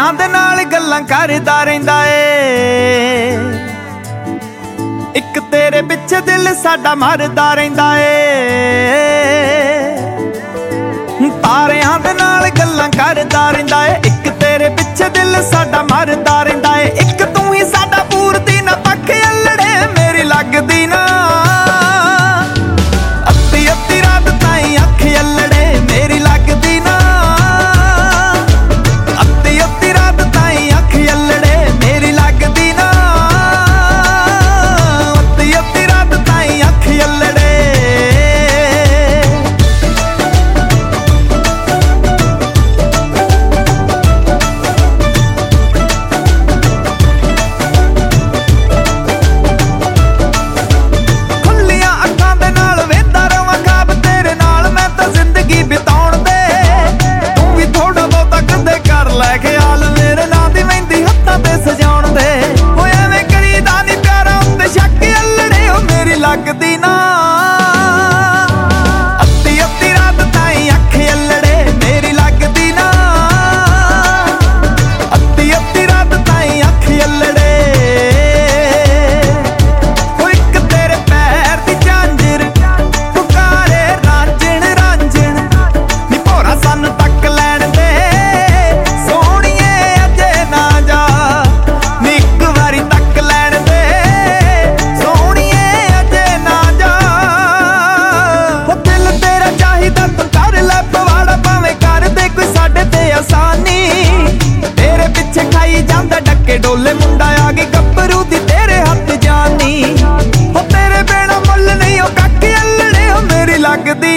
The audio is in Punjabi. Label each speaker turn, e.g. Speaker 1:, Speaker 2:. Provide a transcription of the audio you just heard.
Speaker 1: ਤਾਰਿਆਂ ਦੇ ਨਾਲ ਗੱਲਾਂ ਕਰਦਾ ਰਹਿੰਦਾ ਏ। ਇੱਕ ਤੇਰੇ ਪਿੱਛੇ ਦਿਲ ਸਾਡਾ ਮਰਦਾ ਰਹਿੰਦਾ ਏ। ਤਾਰਿਆਂ ਦੇ ਨਾਲ ਗੱਲਾਂ ਕਰਦਾ ਰਹਿੰਦਾ ਏ। ਇੱਕ ਤੇਰੇ ਪਿੱਛੇ ਦਿਲ ਸਾਡਾ ਮਰਦਾ ਰਹਿੰਦਾ ਏ। ਇੱਕ ਤੂੰ ਹੀ ਸਾਡਾ ਪੂਰਤੀ ਨਾ ਪੱਖ ਅਲੜੇ ਮੇਰੀ ਲੱਗਦੀ ਨਾ। ਅੱਧੀ ਅੱਧੀ ਰਾਤ ਤਾਈਂ ਅੱਖ ਅਲੜੇ ਮੇਰੀ ਲੱਗਦੀ ਨਾ। ਅੱਧੀ ਅੱਧੀ ਰਾਤ ਤਾਈਂ ਅੱਖ ਅਲੜੇ ਮੇਰੀ ਲੱਗਦੀ ਨਾ। ਅੱਧੀ ਅੱਧੀ ਰਾਤ ਤਾਈਂ ਅੱਖ ਅਲੜੇ। ਲੱਗਦੀ ਨਾ। ਅੱਧੀ ਅੱਧੀ ਰਾਤ ਤਾਈਂ ਅੱਖ ਅਲੜੇ ਮੇਰੀ ਲੱਗਦੀ ਨਾ। ਅੱਧੀ ਅੱਧੀ ਰਾਤ ਤਾਈਂ ਅੱਖ ਅਲੜੇ। ਉਹ ਇੱਕ ਤੇਰੇ ਪੈਰ ਦੀ ਝਾਂਜਰ ਪੁਕਾਰੇ ਰਾਂਝਣ ਰਾਂਝਣ ਨੀ ਭੋਰਾ ਸਾਨੂੰ ਤੱਕ ਲੈਣ ਦੇ ਸੋਹਣੀਏ ਅਜੇ ਨਾ ਜਾ। ਨੀ ਇੱਕ ਵਾਰੀ ਤੱਕ ਲੈਣ ਦੇ ਡੋਲੇ ਮੁੰਡਾ ਆ ਗਈ ਗੱਭਰੂ ਦੀ ਤੇਰੇ ਹੱਥ ਜਾਨੀ। ਉਹ ਤੇਰੇ ਬਿਨਾ ਮੁੱਲ ਨਹੀਂ ਉਹ ਕੱਖ ਅਲੜੇ ਉਹ ਮੇਰੀ ਲੱਗਦੀ